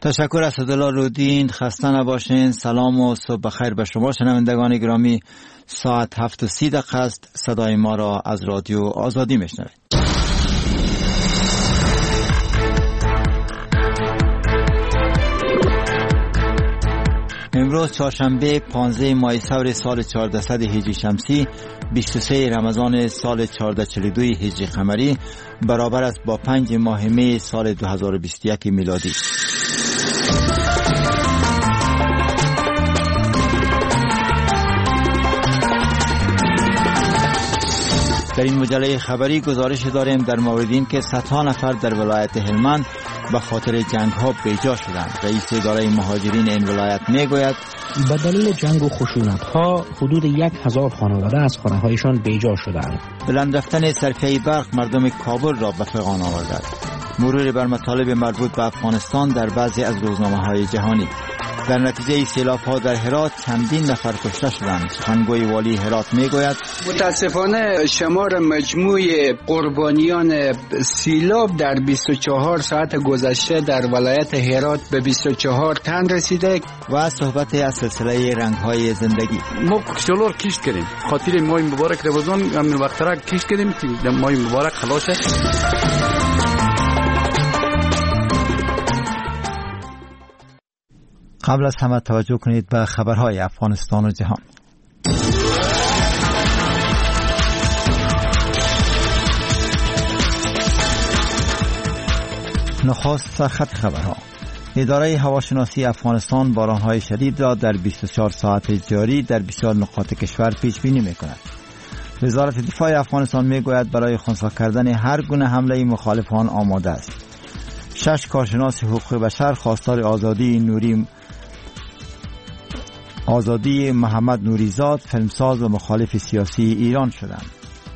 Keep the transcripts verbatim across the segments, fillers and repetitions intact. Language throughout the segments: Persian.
تشکر اسدالله رودین. خسته نباشین. سلام و صبح بخیر به شما شنوندگان گرامی. ساعت هفت و سی دقیقه است. صدای ما را از رادیو آزادی میشنوید. امروز چهارشنبه پانزده ماه ثور سال چهاردهصد هجری شمسی، بیست و سه رمضان سال چهارصد و چهل و دو هجری قمری، برابر است با پنج ماه می سال دو هزار و بیست و یک میلادی. در این مجله خبری گزارش داریم در مورد این که صدها نفر در ولایت هلمند به خاطر جنگ ها بیجا شدند. رئیس اداره مهاجرین این ولایت میگوید به دلیل جنگ و خشونت ها حدود یک هزار خانواده از خانه هایشان بیجا شدند. بلند رفتن صرفه برق مردم کابل را به فغان آورده است. مرور بر مطالب مربوط به افغانستان در بعضی از روزنامه های جهانی. در نتیجه سیلاب ها در هرات چندین نفر کشته شدند. سخنگوی والی هرات میگوید متاسفانه شمار مجموع قربانیان سیلاب در بیست و چهار ساعت گذشته در ولایت هرات به بیست و چهار تن رسیده. و صحبت از سلسله رنگ های زندگی. ما کشتالار کشت کردیم خاطر ماه مبارک رمضان، همین وقت را کشت کردیم که ماه مبارک خلاصه. قبل از همه توجه کنید به خبرهای افغانستان و جهان. نخست سرخط خبرها. اداره هواشناسی افغانستان بارانهای شدید را در بیست و چهار ساعت جاری در بسیار نقاط کشور پیش بینی می‌کند. وزارت دفاع افغانستان می‌گوید برای خنثی کردن هر گونه حمله مخالفان آماده است. شش کارشناس حقوق بشر خواستار آزادی نوری آزادی محمد نوریزاد، فیلمساز و مخالف سیاسی ایران شدند.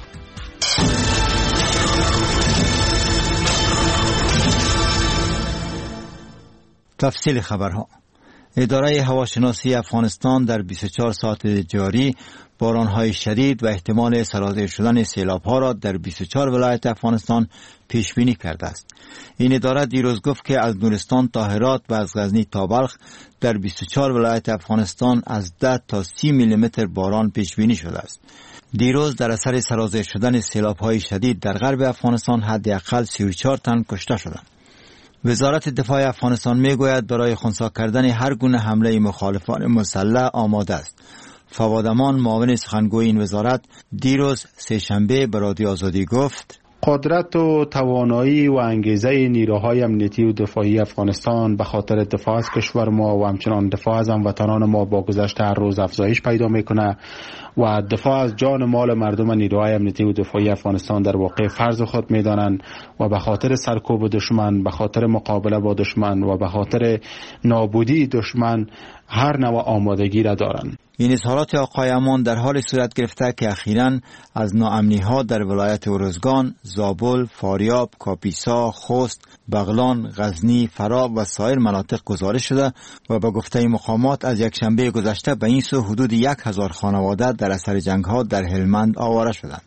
تفصیل خبرها. اداره هواشناسی افغانستان در بیست و چهار ساعت جاری بارانهای شدید و احتمال سرازیر شدن سیلاب‌ها را در بیست و چهار ولایت افغانستان پیش بینی کرده است. این اداره دیروز گفت که از نورستان تا هرات و از غزنی تا بلخ در بیست و چهار ولایت افغانستان از ده تا سی میلیمتر باران پیش بینی شده است. دیروز در اثر سرازیر شدن سیلاب‌های شدید در غرب افغانستان حداقل سی و چهار تن کشته شدند. وزارت دفاع افغانستان میگوید برای خنثی کردن هر گونه حمله مخالفان مسلح آماده است. فواد امان، معاون سخنگوی این وزارت، دیروز سه شنبه به رادیو آزادی گفت قدرت و توانایی و انگیزه نیروهای امنیتی و دفاعی افغانستان به خاطر دفاع از کشور ما و همچنان دفاع از هموطنان ما با گذشت هر روز افزایش پیدا میکنه و دفاع از جان مال مردم نیروهای امنیتی و دفاعی افغانستان در واقع فرض خود میدانند و به خاطر سرکوب دشمن، به خاطر مقابله با دشمن و به خاطر نابودی دشمن هر نوع آمادگی را دارند. این اظهارات آقای امان در حال صورت گرفته که اخیراً از ناامنی ها در ولایت ارزگان، زابل، فاریاب، کاپیسا، خوست، بغلان، غزنی، فرا و سایر مناطق گزارش شده و به گفته مقامات از یک شنبه گذشته به این سو حدود یک هزار خانواده در اثر جنگ ها در هلمند آواره شدند.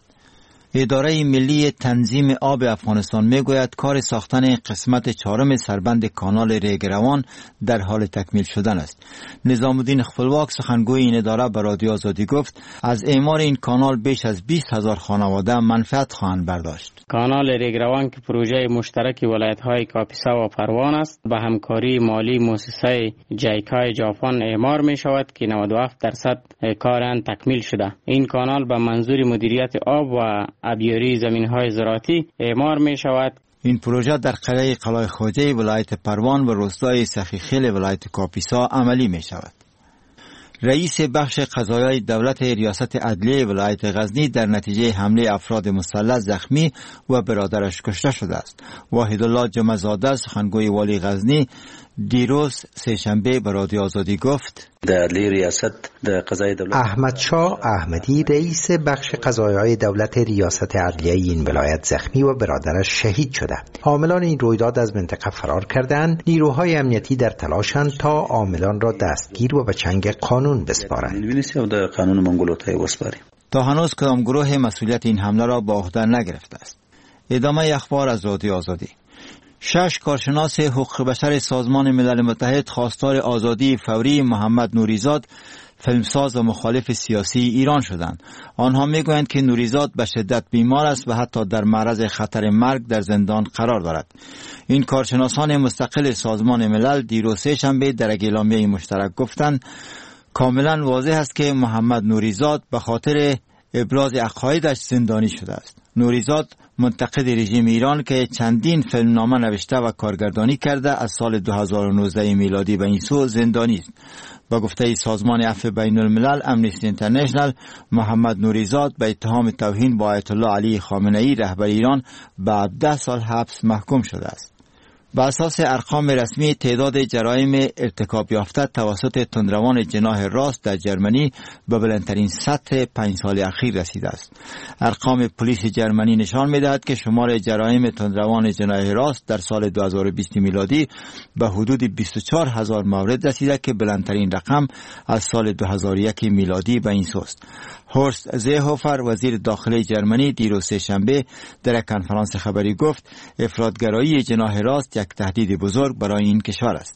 اداره ملی تنظیم آب افغانستان میگوید کار ساختن قسمت چهارم سربند کانال ریگروان در حال تکمیل شدن است. نظام الدین خپلواک، سخنگوی این اداره، به رادیو آزادی گفت از اعمار این کانال بیش از بیست هزار خانواده منفعت خواهند برداشت. کانال ریگروان که پروژه مشترک ولایت‌های کاپیسا و پروان است، به همکاری مالی مؤسسه جایکای ژاپن اعمار می شود که نود و هفت درصد کار آن تکمیل شده. این کانال به منظور مدیریت آب و آبیاری زمین‌های زراعتی اعمار می شود. این پروژه در قریه قلعه خوجه ولایت پروان و روستای سخیخیل ولایت کاپیسا عملی می شود. رئیس بخش قضایای دولت ریاست عدلیه ولایت غزنی در نتیجه حمله افراد مسلح زخمی و برادرش کشته شده است. واحدالله جمعزاده، سخنگوی والی غزنی، دیروز سه شنبه به رادیو آزادی گفت در ریاست قضای دولت احمد شاه احمدی رئیس بخش قضایای دولت ریاست عدلیه این ولایت زخمی و برادرش شهید شده. عاملان این رویداد از منطقه فرار کردند. نیروهای امنیتی در تلاشند تا عاملان را دستگیر و به چنگ قانون بسپارند. در قانون منگولوتای وسپاریم. تا هنوز کدام گروه مسئولیت این حمله را به عهده نگرفته است. ادامه اخبار از رادیو آزادی. شش کارشناس حقوق بشر سازمان ملل متحد خواستار آزادی فوری محمد نوریزاد، فیلمساز و مخالف سیاسی ایران شدند. آنها میگویند که نوریزاد به شدت بیمار است و حتی در معرض خطر مرگ در زندان قرار دارد. این کارشناسان مستقل سازمان ملل دیروز سه شنبه در اعلامیه مشترک گفتند کاملا واضح است که محمد نوریزاد به خاطر ابراز عقایدش زندانی شده است. نوریزاد منتقد رژیم ایران که چندین فیلمنامه نوشته و کارگردانی کرده از سال دو هزار و نوزده میلادی به این سو زندانی است. با گفته سازمان عفو بین الملل امنیستی اینترنشنال، محمد نوریزاد به اتهام توهین با آیت الله علی خامنه ای رهبر ایران به هفده سال حبس محکوم شده است. بر اساس ارقام رسمی تعداد جرایم ارتکاب یافته توسط تندروان جناح راست در جرمنی به بلندترین سطح پنج سال اخیر رسیده است. ارقام پلیس جرمنی نشان می‌دهد که شمار جرایم تندروان جناح راست در سال دو هزار و بیست میلادی به حدود بیست و چهار هزار مورد رسیده که بلندترین رقم از سال دو هزار و یک میلادی به این سو است. هورست زیهوفر وزیر داخلی جرمنی دیروز سه شنبه در کنفرانس خبری گفت افراطگرایی جناح راست یک تهدید بزرگ برای این کشور است.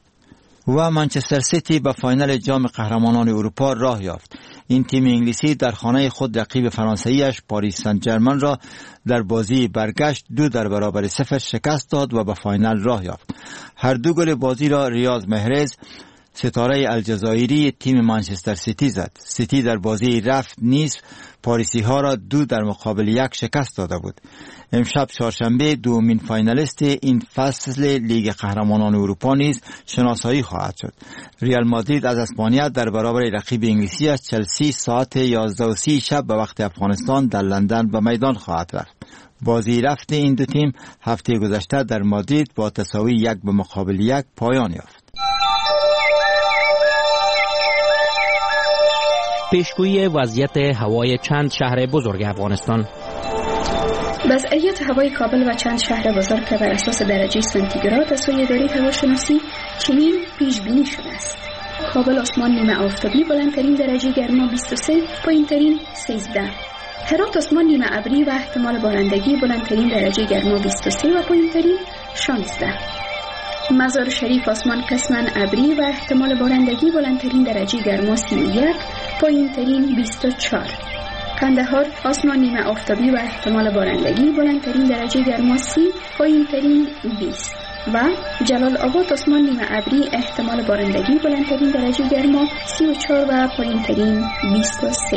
و منچستر سیتی به فاینال جام قهرمانان اروپا راه یافت. این تیم انگلیسی در خانه خود رقیب فرانسویش پاریس سن ژرمن را در بازی برگشت دو در برابر صفر شکست داد و به فاینال راه یافت. هر دو گل بازی را ریاض محرز ستاره الجزایری تیم منچستر سیتی زد. سیتی در بازی رفت نیز پاریسی ها را دو در مقابل یک شکست داده بود. امشب چهارشنبه دومین فاینالیست این فصل لیگ قهرمانان اروپا نیز شناسایی خواهد شد. ریال مادرید از اسپانیا در برابر رقیب انگلیسیش چلسی ساعت یازده و سی شب به وقت افغانستان در لندن به میدان خواهد رفت. بازی رفت این دو تیم هفته گذشته در مادرید با تساوی یک به مقابل یک پایان یافت. پیشگویی وضعیت هوای چند شهر بزرگ افغانستان. وضعیت هوای کابل و چند شهر بزرگ که بر اساس درجه سانتیگراد از سوی اداره هواشناسی چنین پیش بینی شده است: کابل آسمان نیمه آفتابی، بلندترین درجه گرما بیست و سه، پایینترین سیزده. هرات آسمان نیمه ابری و احتمال بارندگی، بلندترین درجه گرما بیست و سه و پایینترین شانزده. مزار شریف آسمان قسماً ابری و احتمال بارندگی، بلندترین درجه گرما سی و یک، پایینترین بیست و چهار. قندهار آسمان نیمه آفتابی و احتمال بارندگی، بلندترین درجه گرما سی، پایینترین بیست. و جلال آباد آسمان نیمه ابری، احتمال بارندگی، بلندترین درجه گرما سی و چهار و پایینترین بیست و سه.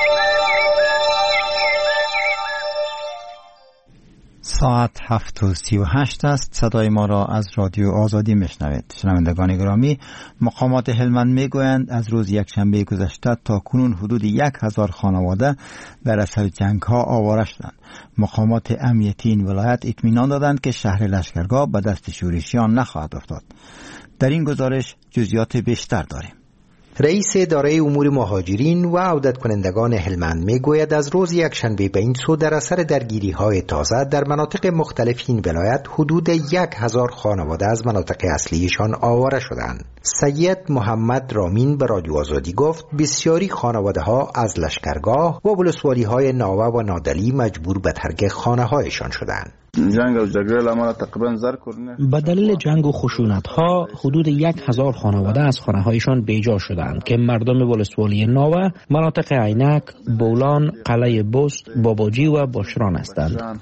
ساعت هفت و سی و هشت است. صدای ما را از رادیو آزادی میشنوید. شنوندگان گرامی، مقامات هلمند میگویند از روز یکشنبه گذشته تا کنون حدود یک هزار خانواده در اثر جنگ ها آواره شدند. مقامات امنیتی این ولایت اطمینان دادند که شهر لشکرگاه به دست شورشیان نخواهد افتاد. در این گزارش جزئیات بیشتر داریم. رئیس اداره امور مهاجرین و عودت کنندگان هلمند میگوید از روز یکشنبه به این سو در اثر درگیری های تازه در مناطق مختلف این ولایت حدود یک هزار خانواده از مناطق اصلیشان آواره شدند. سید محمد رامین به رادیو آزادی گفت بسیاری خانواده ها از لشکرگاه و ولسوالی های ناوه و نادلی مجبور به ترک خانه هایشان شدند. جنگ و جګړه لامل تقریبا زر کورونه به دلیل جنگ و خشونت ها حدود یک هزار خانواده از خانه هایشان بیجا شدند که مردم ولسوالی ناوه، مناطق عینک، بولان، قلعه بست، باباجی و باشران هستند.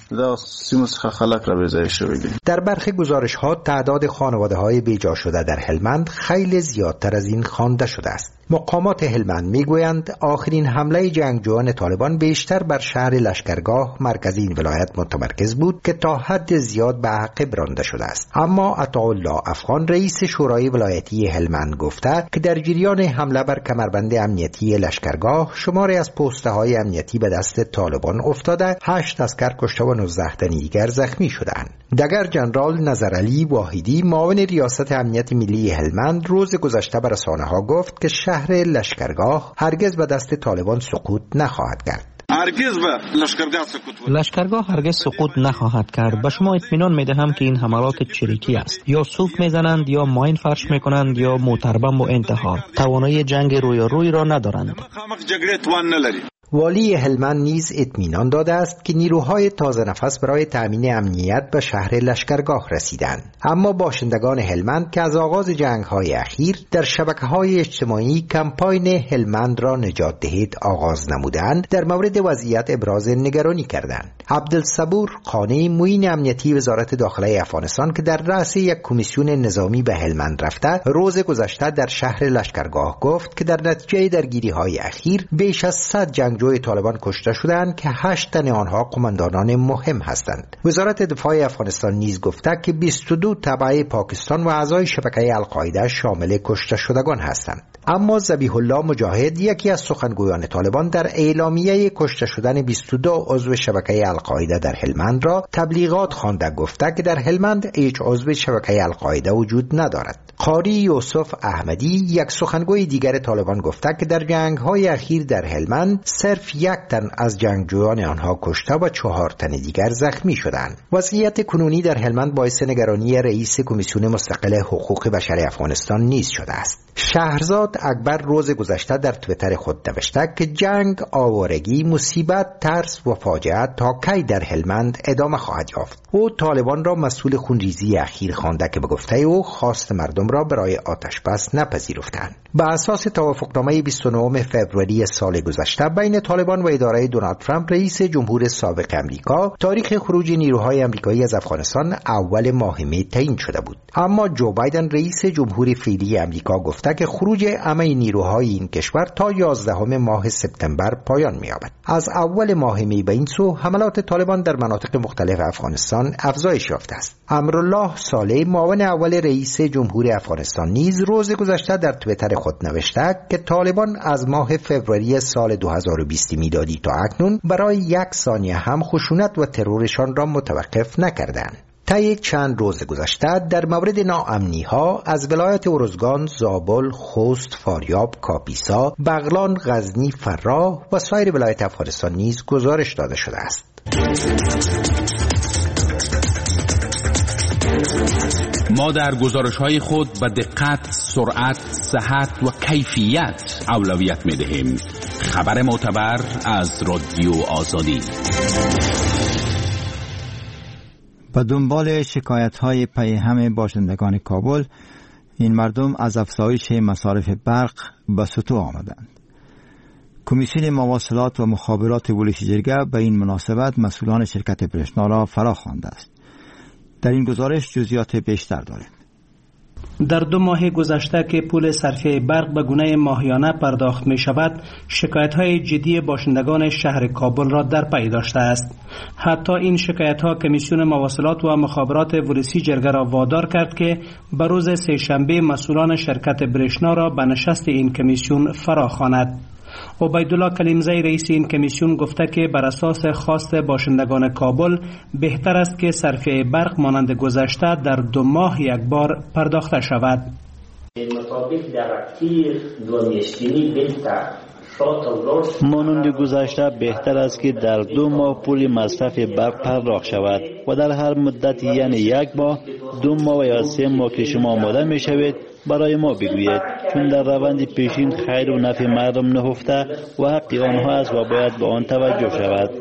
در برخی گزارش ها تعداد خانواده های بیجا شده در هلمند خیلی زیادتر از این خوانده شده است. مقامات هلمند میگویند آخرین حمله جنگجویان طالبان بیشتر بر شهر لشکرگاه مرکز این ولایت متمرکز بود که تا حد زیاد به عقب رانده شده است. اما عطاالله افغان رئیس شورای ولایتی هلمند گفته که در جریان حمله بر کمربند امنیتی لشکرگاه شماری از پسته های امنیتی به دست طالبان افتاده، هشت اسکر کشته و نوزده تن دیگر زخمی شدند. دگر جنرال نظرعلی واحدی معاون ریاست امنیت ملی هلمند روز گذشته به رسانه‌ها گفت که شهر لشکرگاه هرگز به دست طالبان سقوط نخواهد کرد. هرگز به لشکرگاه سقوط لشکرگاه هرگز سقوط نخواهد کرد. به شما اطمینان میدهم که این حملات چریکی است. یا سوپ میزنند، یا ماین فرش میکنند، یا موتربم و انتحار. توانایی جنگ رویاروی را ندارند. والی هلمند نیز اطمینان داده است که نیروهای تازه نفس برای تأمین امنیت به شهر لشکرگاه رسیدند. اما باشندگان هلمند که از آغاز جنگ‌های اخیر در شبکه‌های اجتماعی کمپاین هلمند را نجات دهید آغاز نمودند، در مورد وضعیت ابراز نگرانی کردند. عبدالصبور قانی، معین امنیتی وزارت داخله افغانستان که در رأس یک کمیسیون نظامی به هلمند رفته، روز گذشته در شهر لشکرگاه گفت که در نتیجه درگیری‌های اخیر بیش از صد جنگجوی طالبان کشته شدند که هشت تن آنها قماندانان مهم هستند. وزارت دفاع افغانستان نیز گفته که بیست و دو تبع پاکستان و اعضای شبکه القاعده شامل کشته شدگان هستند. اما ذبیح الله مجاهد، یکی از سخنگویان طالبان، در اعلامیه کشته شدن بیست و دو عضو شبکه القاعده در هلمند را تبلیغات خوانده، گفته که در هلمند هیچ عضو شبکه القاعده وجود ندارد. قاری یوسف احمدی، یک سخنگوی دیگر طالبان، گفته که در جنگ‌های اخیر در هلمند صرف یک تن از جنگجویان آنها کشته و چهار تن دیگر زخمی شدند. وضعیت کنونی در هلمند باعث نگرانی رئیس کمیسیون مستقل حقوق بشر افغانستان نیز شده است. شهرزاد اکبر روز گذشته در توییتر خود نوشته که جنگ، آوارگی، مصیبت، ترس و فاجعه تا کی در هلمند ادامه خواهد یافت. او طالبان را مسئول خونریزی اخیر خوانده که به گفته او خواست مردم را برای آتش بس نپذیرفتند. به اساس توافقنامه بیست و نهم فوریه سال گذشته بین طالبان و اداره دونالد ترامپ، رئیس جمهور سابق امریکا، تاریخ خروج نیروهای آمریکایی از افغانستان اول ماه می تعیین شده بود. اما جو بایدن، رئیس جمهور فعلی امریکا، گفته که خروج همه نیروهای این کشور تا یازدهم ماه سپتامبر پایان می‌یابد. از اول ماه می به این سو حملات طالبان در مناطق مختلف افغانستان افزایش یافته است. امرالله صالح، معاون اول رئیس جمهور افغانستان، نیز روز گذشته در توییتر خود نوشته که طالبان از ماه فوریه سال دو هزار و بیست میلادی تا اکنون برای یک ثانیه هم خشونت و ترورشان را متوقف نکردند. طی چند روز گذشته در مورد ناامنی‌ها از ولایت ارزگان، زابل، خوست، فاریاب، کاپیسا، بغلان، غزنی، فراه و سایر ولایت افغانستان نیز گزارش داده شده است. ما در گزارش‌های خود به دقت، سرعت، صحت و کیفیت اولویت می‌دهیم. خبر معتبر از رادیو آزادی. به دنبال شکایت‌های پی هم باشندگان کابل، این مردم از افزایش مصارف برق به سطوح آمدند. کمیسیون مواصلات و مخابرات ولایت جرگه به این مناسبت مسئولان شرکت برشنا را فرا خوانده است. در این گزارش جزئیات بیشتر داریم. در دو ماه گذشته که پول صرفه برق به گونه ماهیانه پرداخت می شود، شکایت های جدی باشندگان شهر کابل را در پی داشته است. حتی این شکایت ها کمیسیون مواصلات و مخابرات ولایت جرگه را وادار کرد که به روز سه شنبه مسئولان شرکت برشنا را به نشست این کمیسیون فرا خواند. عبیدالله کلیمزی، رئیس این کمیسیون، گفته که بر اساس خواست باشندگان کابل بهتر است که صرفه برق مانند گذشته در دو ماه یک بار پرداخته شود. مانند گذشته بهتر است که در دو ماه پول مصرف برق پرداخت شود و در هر مدت، یعنی یک ماه، دو ماه یا سه ماه که شما آماده می شوید برای ما بگویید، چون در روند پیشین خیر و نفع مردم نهفته و حق آنها است و باید به آن توجه شود.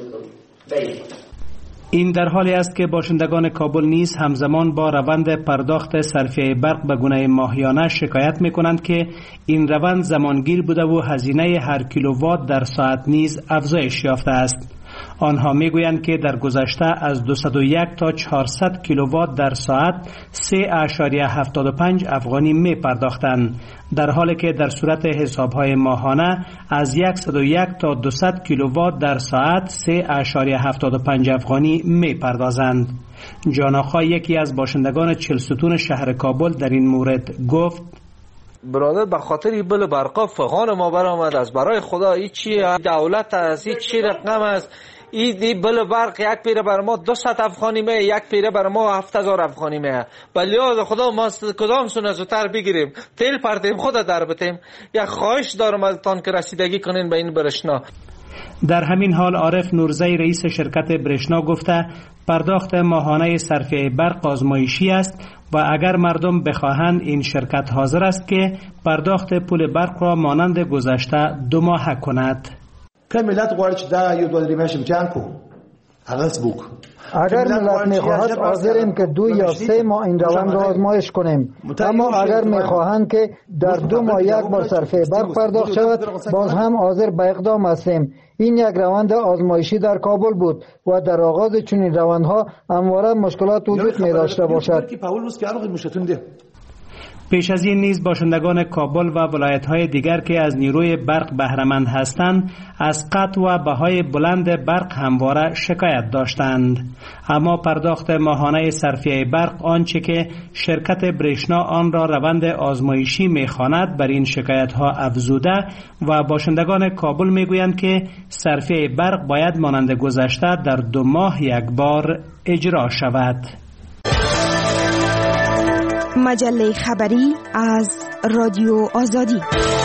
این در حالی است که باشندگان کابل نیز همزمان با روند پرداخت صرفه برق به گونه ماهیانه شکایت می کنند که این روند زمانگیر بوده و هزینه هر کیلووات در ساعت نیز افزایش یافته است. آنها میگویند که در گذشته از دویست و یک تا چهارصد کیلووات در ساعت سه اشاریه هفتاد و پنج افغانی می پرداختند، در حالی که در صورت حسابهای ماهانه از صد و یک تا دویست کیلووات در ساعت سه اشاریه هفتاد و پنج افغانی می پردازند. جاناخا، یکی از باشندگان چهل ستون شهر کابل، در این مورد گفت: برادر، به خاطر بل برقا فغان ما برآمد است. برای خدا این چی دولت است؟ این چی رقم است؟ این بل برق یک پیره بر ما دویست افغانی می، یک پیره بر ما هفت هزار افغانی می. بلیاز خدا ما کدام سونه زودتر بگیریم، تیل پرتیم خود در بتیم. یک خواهش دارم ازتان که رسیدگی کنین به این برشنا. در همین حال عارف نورزی، رئیس شرکت برشنا، گفته پرداخت ماهانه صرفه برق آزمایشی است و اگر مردم بخواهند این شرکت حاضر است که پرداخت پول برق را مانند گذشته دو ماه کند. که ملت غواړي چې دا یو دوه درې میاشتې امتحان کوو هغه بوک. اگر ملت میخواهد حاضریم که دو یا سه ماه این روند را آزمایش کنیم، اما اگر میخواهند که در دو ماه یک بار صرفه برق پرداخت شود باز هم حاضر به اقدام هستیم. این یک روند آزمایشی در کابل بود و در آغاز چنین روندها همواره مشکلات وجود می داشته باشد. پیش از این نیز باشندگان کابل و ولایت‌های دیگر که از نیروی برق بهره‌مند هستند از قطع و بهای بلند برق همواره شکایت داشتند. اما پرداخت ماهانه صرفیه برق آنچه که شرکت برشنا آن را روند آزمایشی می‌خواند بر این شکایت‌ها افزوده و باشندگان کابل می‌گویند که صرفیه برق باید مانند گذشته در دو ماه یک بار اجرا شود. مجله خبری از رادیو آزادی.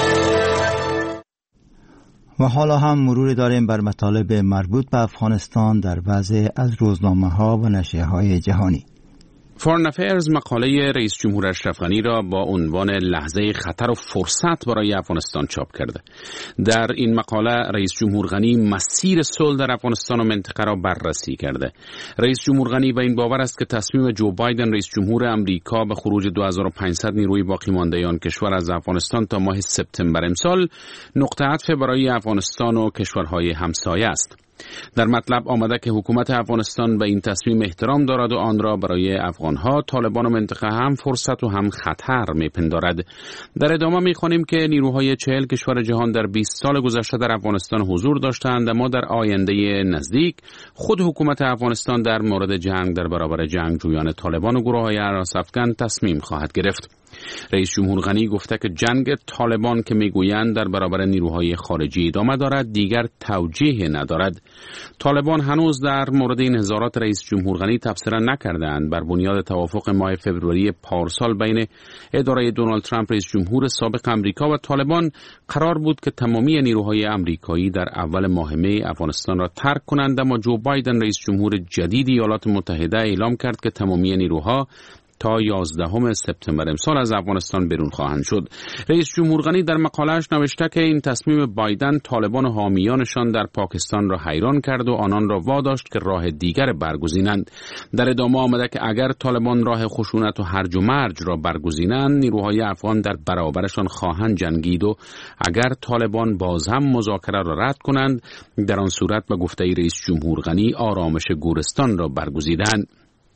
و حالا هم مروری داریم بر مطالب مربوط به افغانستان در بعضی از روزنامه ها و نشریه های جهانی. فارن افیرز مقاله رئیس جمهور اشرف غنی را با عنوان لحظه خطر و فرصت برای افغانستان چاپ کرده. در این مقاله رئیس جمهور غنی مسیر صلح در افغانستان و منطقه را بررسی کرده. رئیس جمهور غنی به این باور است که تصمیم جو بایدن رئیس جمهور امریکا به خروج دو هزار و پانصد نیروی باقی مانده آن کشور از افغانستان تا ماه سپتامبر امسال نقطه عطف برای افغانستان و کشورهای همسایه است. در مطلب آمده که حکومت افغانستان به این تصمیم احترام دارد و آن را برای افغانها، طالبان و منطقه هم فرصت و هم خطر میپندارد. در ادامه میخوانیم که نیروهای چهل کشور جهان در بیست سال گذشته در افغانستان حضور داشتند، اما در آینده نزدیک خود حکومت افغانستان در مورد جنگ در برابر جنگجویان طالبان و گروه‌های هراس‌افکن تصمیم خواهد گرفت. رئیس جمهور غنی گفته که جنگ طالبان که میگویند در برابر نیروهای خارجی ادامه دارد دیگر توجیه ندارد. طالبان هنوز در مورد این نظارات رئیس جمهور غنی تبصره نکردند. بر بنیاد توافق ماه فوریه پارسال بین اداره دونالد ترامپ رئیس جمهور سابق امریکا و طالبان قرار بود که تمامی نیروهای امریکایی در اول ماه می افغانستان را ترک کنند، اما جو بایدن رئیس جمهور جدید ایالات متحده اعلام کرد که تمامی نیروها تا یازدهم سپتامبر امسال از افغانستان بیرون خواهند شد. رئیس جمهور غنی در مقاله‌اش نوشته که این تصمیم بایدن طالبان و حامیانشان در پاکستان را حیران کرد و آنان را واداشت که راه دیگر برگزینند. در ادامه آمده که اگر طالبان راه خشونت و هرج و مرج را برگزینند، نیروهای افغان در برابرشان خواهند جنگید و اگر طالبان باز هم مذاکره را رد کنند، در آن صورت به گفته رئیس جمهور غنی آرامش گورستان را برگزیدند.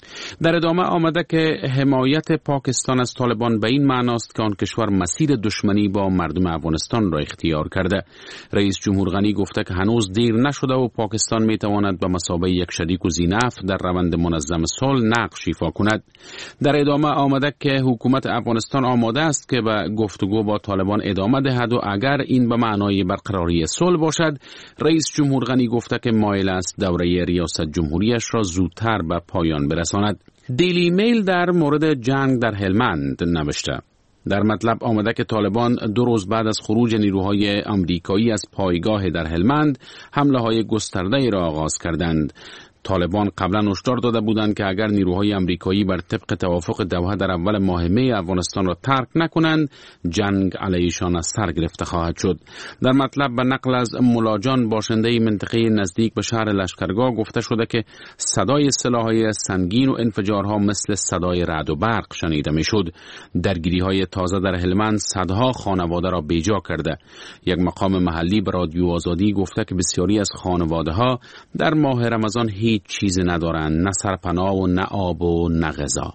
در ادامه آمده که حمایت پاکستان از طالبان به این معناست که آن کشور مسیر دشمنی با مردم افغانستان را اختیار کرده. رئیس جمهور غنی گفته که هنوز دیر نشده و پاکستان می تواند به مثابه یک شریک و ذی‌نفع در روند منظم صلح نقش ایفا کند. در ادامه آمده که حکومت افغانستان آماده است که به گفتگو با طالبان ادامه دهد و اگر این به معنای برقراری صلح باشد، رئیس جمهور غنی گفته که مایل است دوره ریاست جمهوریش را زودتر به پایان برساند. دیلی میل در مورد جنگ در هلمند نوشته. در مطلب آمده که طالبان دو روز بعد از خروج نیروهای آمریکایی از پایگاه در هلمند حمله های گسترده را آغاز کردند. طالبان قبلا هشدار داده بودند که اگر نیروهای آمریکایی بر طبق توافق دوحه در اول ماه می افغانستان را ترک نکنند، جنگ علیشان از سر گرفته خواهد شد. در مطلب به نقل از ملاجان باشنده منطقه نزدیک به شهر لشکرگاه گفته شده که صدای سلاح‌های سنگین و انفجارها مثل صدای رعد و برق شنیده میشد. درگیری‌های تازه در هلمند صدها خانواده را بیجا کرده. یک مقام محلی به رادیو آزادی گفته که بسیاری از خانواده‌ها در ماه رمضان هیچ چیز ندارند، نه سرپناه و نه آب و نه غذا.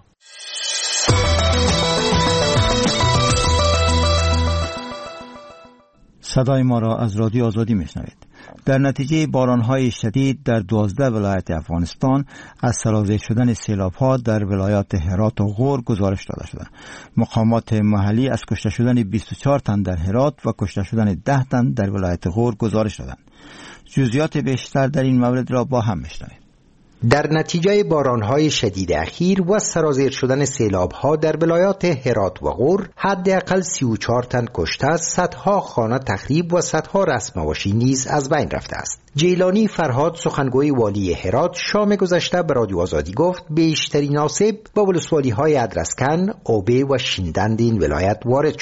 صدای ما را از رادیو آزادی میشنوید. در نتیجه بارانهای شدید در دوازده ولایت افغانستان از سرازیر شدن سیلاب‌ها در ولایات هرات و غور گزارش داده شده. مقامات محلی از کشته شدن بیست و چهار تن در هرات و کشته شدن ده تن در ولایت غور گزارش دادند. جزئیات بیشتر در این مورد را با هم میشنویم. در نتیجه بارانهای شدید اخیر و سرازیر شدن سیلاب‌ها در ولایات هرات و غور حداقل سی و چهار تن کشته، صدها خانه تخریب و صدها رسم‌واشی نیز از بین رفته است. جیلانی فرهاد سخنگوی والی هرات شام گذشته به رادیو آزادی گفت بیشترین آسیب به ولسوالی‌های ادرسکن، اوبه و شیندند این ولایت وارد شده است.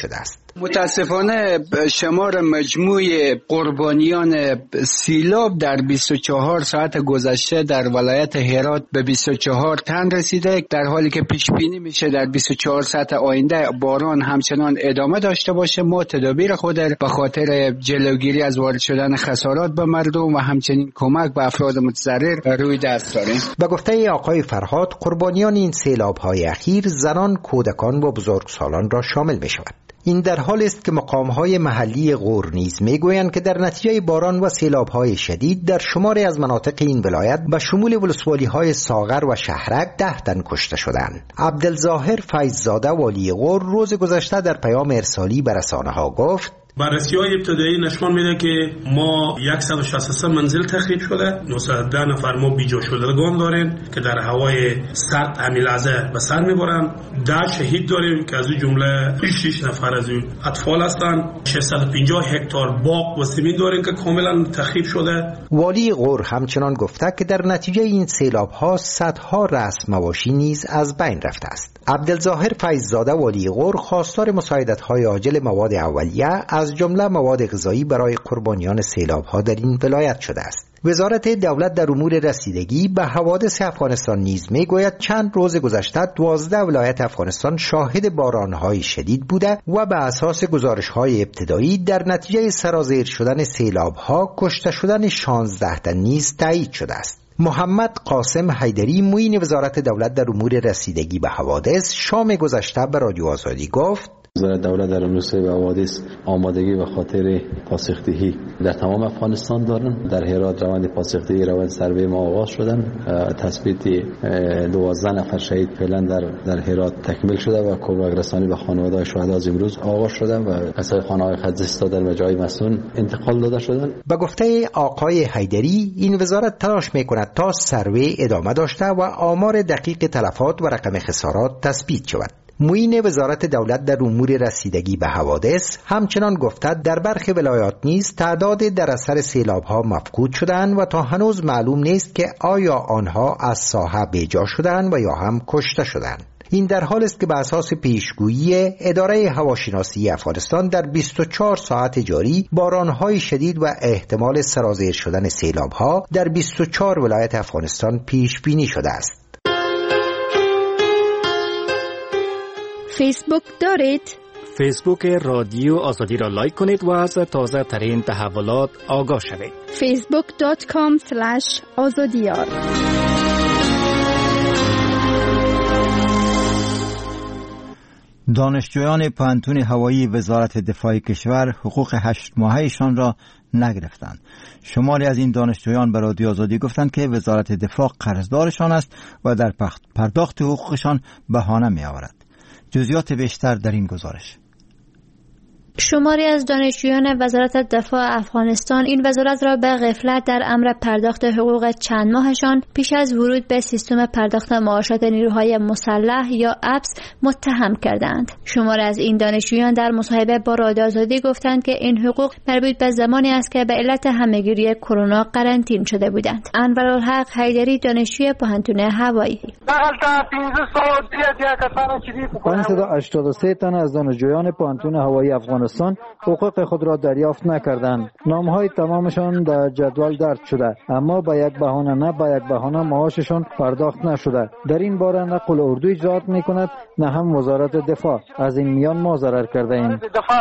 متاسفانه شمار مجموع قربانیان سیلاب در بیست و چهار ساعت گذشته در ولایت هرات به بیست و چهار تن رسیده، در حالی که پیش بینی میشه در بیست و چهار ساعت آینده باران همچنان ادامه داشته باشه. ما تدابیر خود به خاطر جلوگیری از وارد شدن خسارات به مردم و همچنین کمک به افراد متضرر روی دست داریم. به گفته آقای فرهاد، قربانیان این سیلاب‌های اخیر زنان، کودکان و بزرگسالان را شامل می‌شود. این در حال است که مقام‌های محلی غور نیز می‌گویند که در نتیجه باران و سیلاب‌های شدید در شماری از مناطق این ولایت به شمول ولسوالی‌های ساغر و شهرک ده تن کشته شدند. عبدالظاهر فیض‌زاده والی غور روز گذشته در پیام ارسالی به رسانه‌ها گفت: بررسی‌های ابتدایی نشان میده که ما صد و شصت و سه منزل تخریب شده، نهصد و ده نفر ما بیجا شدگان داریم که در هوای سرد همین لحظه به سر میبرن. ده شهید داریم که از اون جمله شش نفر از اون اطفال هستند. ششصد و پنجاه هکتار باغ و زمین داریم که کاملا تخریب شده. والی غور همچنان گفته که در نتیجه این سیلاب‌ها صدها رأس مواشی نیز از بین رفته است. عبدالظاهر فیض‌زاده والی غور خواستار مساعدت‌های عاجل مواد اولیه از جمله مواد غذایی برای قربانیان سیلاب‌ها در این ولایت شده است. وزارت دولت در امور رسیدگی به حوادث افغانستان نیز میگوید چند روز گذشته دوازده ولایت افغانستان شاهد باران‌های شدید بوده و به اساس گزارش‌های ابتدایی در نتیجه سرازیر شدن سیلاب‌ها کشته شدن شانزده تن نیز تایید شده است. محمد قاسم حیدری معین وزارت دولت در امور رسیدگی به حوادث شام گذشته به رادیو آزادی گفت: وزارت دولت در امروز به حوادث آمادگی به خاطر پاسخدهی در تمام افغانستان دارن. در هرات روند پاسخدهی روند سروی ما آغاز شدن. تثبیت دوازده نفر شهید فعلا در در هرات تکمیل شده و کمک رسانی به خانواده شهدا از امروز آغاز شده و کسای خانه‌های خدمت دادن به جای مسئول انتقال داده شدن. به گفته آقای حیدری، این وزارت تلاش میکند تا سروی ادامه داشته و آمار دقیق تلفات و رقم خسارات تثبیت شود. معین وزارت دولت در امور رسیدگی به حوادث همچنان گفته در برخی ولایات نیز تعداد در اثر سیلاب‌ها مفقود شدند و تا هنوز معلوم نیست که آیا آنها از ساحه بیجا شدند و یا هم کشته شدند. این در حال است که به اساس پیشگویی اداره هواشناسی افغانستان در بیست و چهار ساعت جاری باران‌های شدید و احتمال سرازیر شدن سیلاب‌ها در بیست و چهار ولایت افغانستان پیش بینی شده است. فیسبوک دارید؟ فیسبوک رادیو آزادی را لایک کنید و از تازه ترین تحولات آگاه شوید. فیسبوک دات کام اسلش آزادیار. دانشجویان پانتون هوایی وزارت دفاع کشور حقوق هشت ماههشان را نگرفتند. شماری از این دانشجویان به رادیو آزادی گفتند که وزارت دفاع قرضدارشان است و در پرداخت حقوقشان بهانه می آورد. جزئیات بیشتر در این گزارش. شماری از دانشجویان وزارت دفاع افغانستان این وزارت را به غفلت در امر پرداخت حقوق چند ماهشان پیش از ورود به سیستم پرداخت معاشات نیروهای مسلح یا ابس متهم کردند. شماری از این دانشجویان در مصاحبه با رادیو آزادی گفتند که این حقوق مربوط به زمانی است که به علت همهگیری کرونا قرنطین شده بودند. انورالحق حیدری دانشجوی پوهنتون هوایی: پانصد و هشتاد و سه تن از دانشجویان پوهنتون هوایی افغانستان حقوق خود را دریافت نکردند. نامهای تمامشان در جدول درج شده، اما با یک بهانه نه با یک بهانه معاششان پرداخت نشده. در این باره نه قل اردو اجرات میکند نه هم وزارت دفاع. از این میان ما ضرر کرده ایم.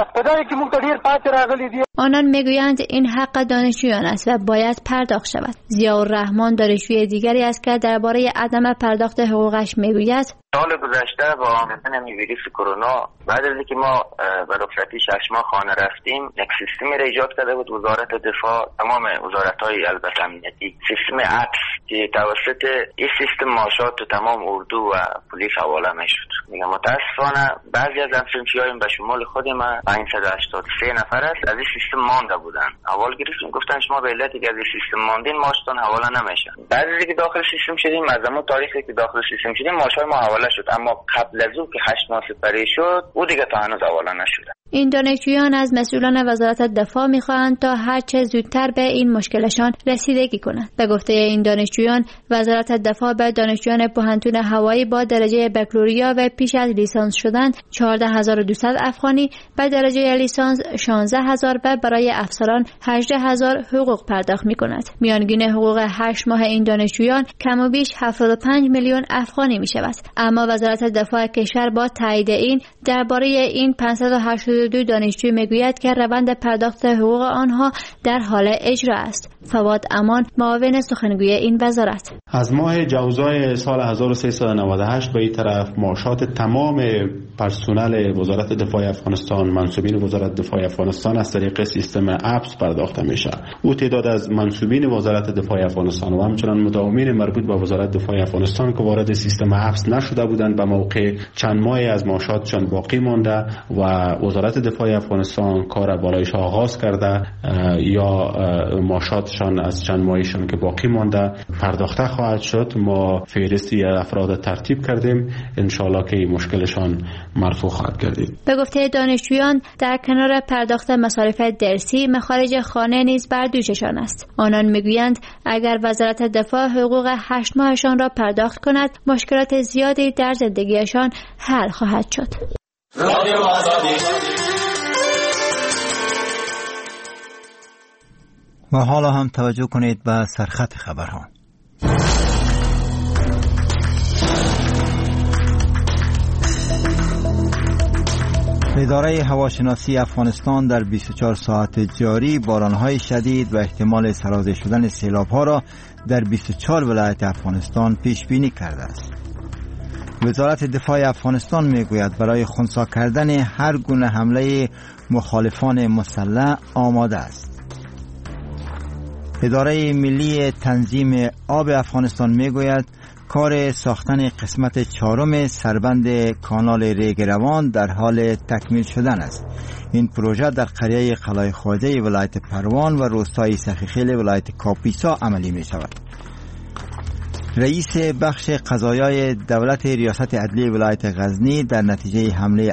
آنان میگویند این حق دانشجویان است و باید پرداخت شود. ضیاءالرحمن دانشجوی دیگری است که درباره عدم پرداخت حقوقش میگوید: سال گذشته با آمدن ویروس کرونا بعد از اینکه ما به رخصتی شش ماه خانه رفتیم، یک سیستمی را ایجاد کرده بود وزارت دفاع، تمام وزارت‌های البته امنیتی، سیستم عکس که توسط این سیستم معاشات تو تمام اردو و پلیس حواله میشد. میگم متاسفانه بعضی از همسنفی‌هایم به شمول خود ما پانصد و هشتاد و سه نفر است از این سیستم مانده بودن. اول گرفتیم گفتن شما به علتی که از این سیستم ماندین ماشتون حواله نمیشه. بعد از اینکه داخل سیستم شدیم، از اون تاریخی که داخل سیستم شدیم ماشای ما حواله شد، اما قبل از اون که هشت ماه سپری شد او دیگه تا هنوز حواله نشده. این دانشجویان از مسئولان وزارت دفاع می‌خواهند تا هر چه زودتر به این مشکلشان رسیدگی کنند. به گفته این دانشجویان، وزارت دفاع به دانشجویان پوهنتون هوایی با درجه بکالوریا و پیش از لیسانس شدن چهارده هزار و دویست افغانی، به درجه لیسانس شانزده هزار و برای افسران هجده هزار حقوق پرداخت می‌کند. میانگین حقوق هشت ماه این دانشجویان کم و بیش هفتاد و پنج میلیون افغانی می‌شود. اما وزارت دفاع کشور با تایید این درباره این پانصد و هشتاد و دو دانشجو میگوید که روند پرداخت حقوق آنها در حال اجرا است. فواد امان، معاون سخنگوی این وزارت: از ماه جوزای سال هزار و سیصد و نود و هشت به این طرف معاشات تمام پرسنل وزارت دفاع افغانستان، منصوبین وزارت دفاع افغانستان از طریق سیستم اپس پرداخته میشه. او تعداد از منصوبین وزارت دفاع افغانستان و همچنان مداومین مربوط به وزارت دفاع افغانستان که وارد سیستم اپس نشده بودند به موقع چند ماه از معاشاتشان باقی مانده و وزارت دفاع افغانستان کار بالایش آغاز کرده یا معاشاتشان از چند ماهشان که باقی مانده پرداخته خواهد شد. ما فهرستی افراد ترتیب کردیم، ان شاءالله که مشکلشان مرفوع خواهد گردید. به گفته دانشجویان، در کنار پرداخت مصارف درسی، مخارج خانه نیز بر دوششان است. آنان میگویند اگر وزارت دفاع حقوق هشت ماهشان را پرداخت کند، مشکلات زیادی در زندگیشان حل خواهد شد. و حالا هم توجه کنید به سرخط خبرها. اداره هواشناسی افغانستان در بیست و چهار ساعت جاری بارانهای شدید و احتمال سرازیر شدن سیلاب‌ها را در بیست و چهار ولایت افغانستان پیش بینی کرده است. وزارت دفاع افغانستان میگوید برای خنثی کردن هر گونه حمله مخالفان مسلح آماده است. اداره ملی تنظیم آب افغانستان میگوید کار ساختن قسمت چهارم سربند کانال ریگروان در حال تکمیل شدن است. این پروژه در قریه قلعه خواجه ولایت پروان و روستای سخیخیل ولایت کاپیسا عملی می شود. رئیس بخش قضایای دولت ریاست عدلی ولایت غزنی در نتیجه حمله